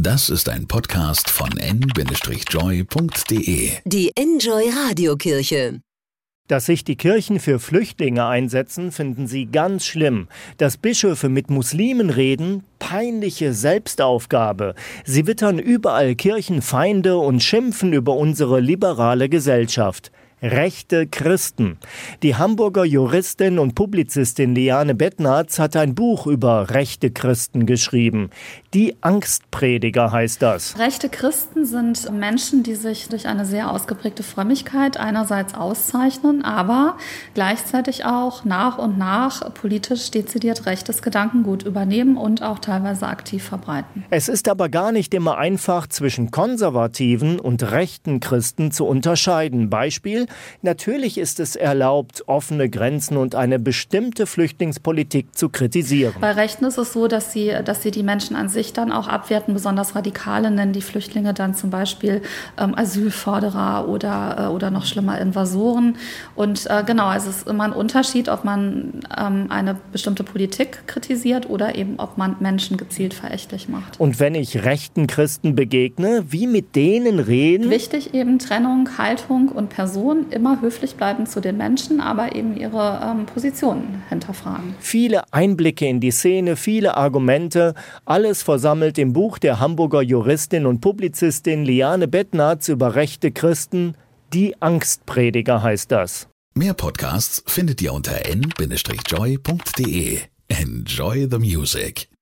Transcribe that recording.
Das ist ein Podcast von n-joy.de. Die Enjoy Radiokirche. Dass sich die Kirchen für Flüchtlinge einsetzen, finden sie ganz schlimm. Dass Bischöfe mit Muslimen reden, peinliche Selbstaufgabe. Sie wittern überall Kirchenfeinde und schimpfen über unsere liberale Gesellschaft. Rechte Christen. Die Hamburger Juristin und Publizistin Liane Bettnarz hat ein Buch über rechte Christen geschrieben. Die Angstprediger heißt das. Rechte Christen sind Menschen, die sich durch eine sehr ausgeprägte Frömmigkeit einerseits auszeichnen, aber gleichzeitig auch nach und nach politisch dezidiert rechtes Gedankengut übernehmen und auch teilweise aktiv verbreiten. Es ist aber gar nicht immer einfach, zwischen konservativen und rechten Christen zu unterscheiden. Beispiel: Natürlich ist es erlaubt, offene Grenzen und eine bestimmte Flüchtlingspolitik zu kritisieren. Bei Rechten ist es so, dass sie die Menschen an sich dann auch abwerten. Besonders Radikale nennen die Flüchtlinge dann zum Beispiel Asylforderer oder noch schlimmer Invasoren. Und es ist immer ein Unterschied, ob man eine bestimmte Politik kritisiert oder eben ob man Menschen gezielt verächtlich macht. Und wenn ich rechten Christen begegne, wie mit denen reden? Wichtig eben Trennung, Haltung und Person. Immer höflich bleiben zu den Menschen, aber eben ihre Positionen hinterfragen. Viele Einblicke in die Szene, viele Argumente, alles versammelt im Buch der Hamburger Juristin und Publizistin Liane Bettnarz über rechte Christen. Die Angstprediger heißt das. Mehr Podcasts findet ihr unter n-joy.de. Enjoy the music.